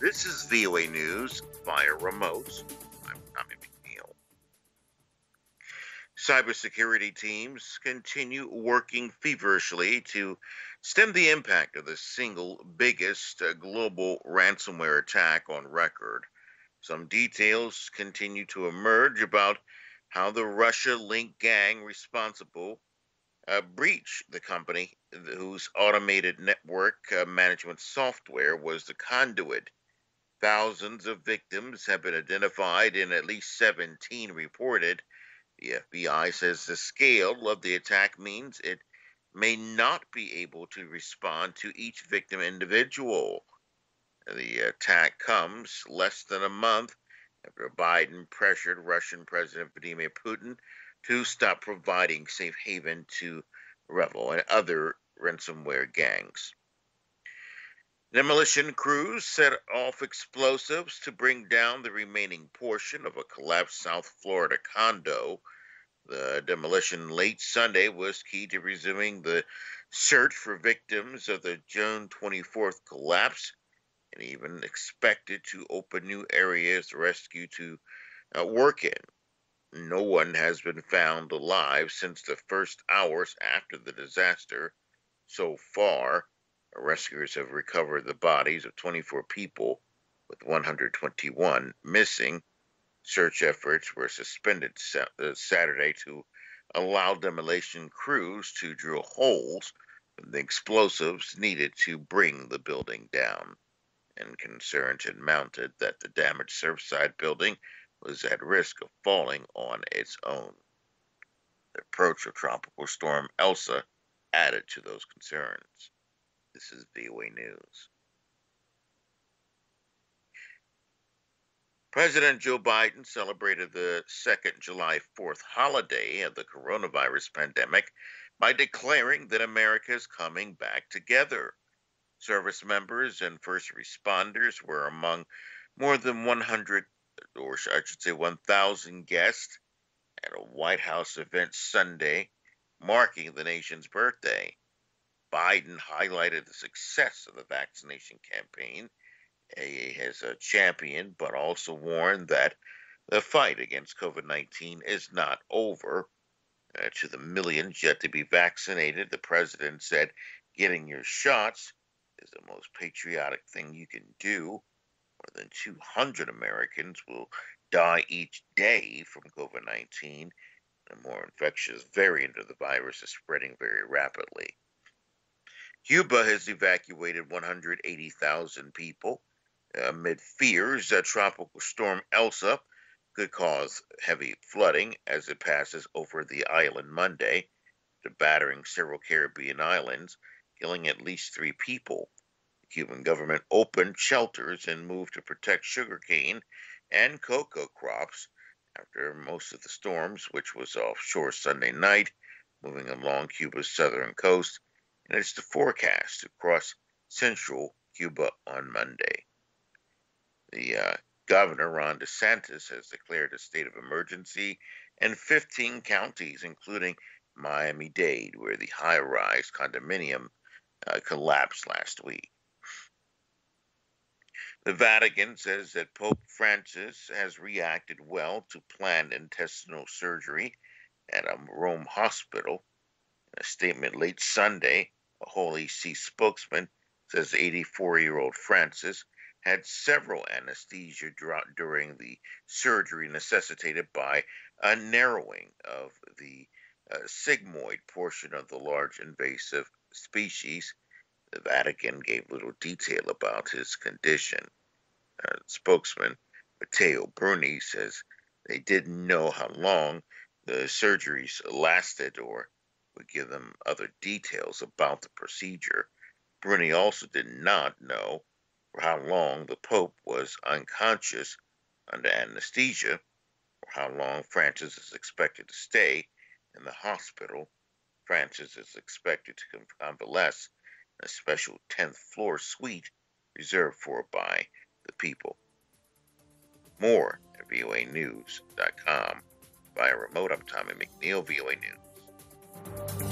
This is VOA News via remote. I'm Tommy McNeil. Cybersecurity teams continue working feverishly to stem the impact of the single biggest global ransomware attack on record. Some details continue to emerge about how the Russia linked gang responsible breached the company whose automated network management software was the conduit. Thousands of victims have been identified and at least 17 reported. The FBI says the scale of the attack means it may not be able to respond to each victim individual. The attack comes less than a month after Biden pressured Russian President Vladimir Putin to stop providing safe haven to Revel and other ransomware gangs. Demolition crews set off explosives to bring down the remaining portion of a collapsed South Florida condo. The demolition late Sunday was key to resuming the search for victims of the June 24th collapse and even expected to open new areas the rescue to work in. No one has been found alive since the first hours after the disaster. So far, rescuers have recovered the bodies of 24 people, with 121 missing. Search efforts were suspended Saturday to allow demolition crews to drill holes in the explosives needed to bring the building down. And concerns had mounted that the damaged Surfside building was at risk of falling on its own. The approach of Tropical Storm Elsa added to those concerns. This is VOA News. President Joe Biden celebrated the second July 4th holiday of the coronavirus pandemic by declaring that America is coming back together. Service members and first responders were among more than 100, or I should say 1,000 guests at a White House event Sunday marking the nation's birthday. Biden highlighted the success of the vaccination campaign as a champion, but also warned that the fight against COVID-19 is not over. To the millions yet to be vaccinated, the president said getting your shots is the most patriotic thing you can do. More than 200 Americans will die each day from COVID-19. The more infectious variant of the virus is spreading very rapidly. Cuba has evacuated 180,000 people amid fears that Tropical Storm Elsa could cause heavy flooding as it passes over the island Monday, battering several Caribbean islands, killing at least 3 people. The Cuban government opened shelters and moved to protect sugarcane and cocoa crops after most of the storms, which was offshore Sunday night, moving along Cuba's southern coast, and it's the forecast to cross central Cuba on Monday. The Governor Ron DeSantis has declared a state of emergency in 15 counties, including Miami-Dade, where the high-rise condominium collapsed last week. The Vatican says that Pope Francis has reacted well to planned intestinal surgery at a Rome hospital. In a statement late Sunday, a Holy See spokesman says 84-year-old Francis had several anesthesia during the surgery necessitated by a narrowing of the sigmoid portion of the large invasive species. The Vatican gave little detail about his condition. Spokesman Matteo Bruni says they didn't know how long the surgeries lasted or would give them other details about the procedure. Bruni also did not know for how long the Pope was unconscious under anesthesia or how long Francis is expected to stay in the hospital. Francis is expected to convalesce in a special 10th floor suite reserved for by the people. More at voanews.com. Via remote, I'm Tommy McNeil, VOA News.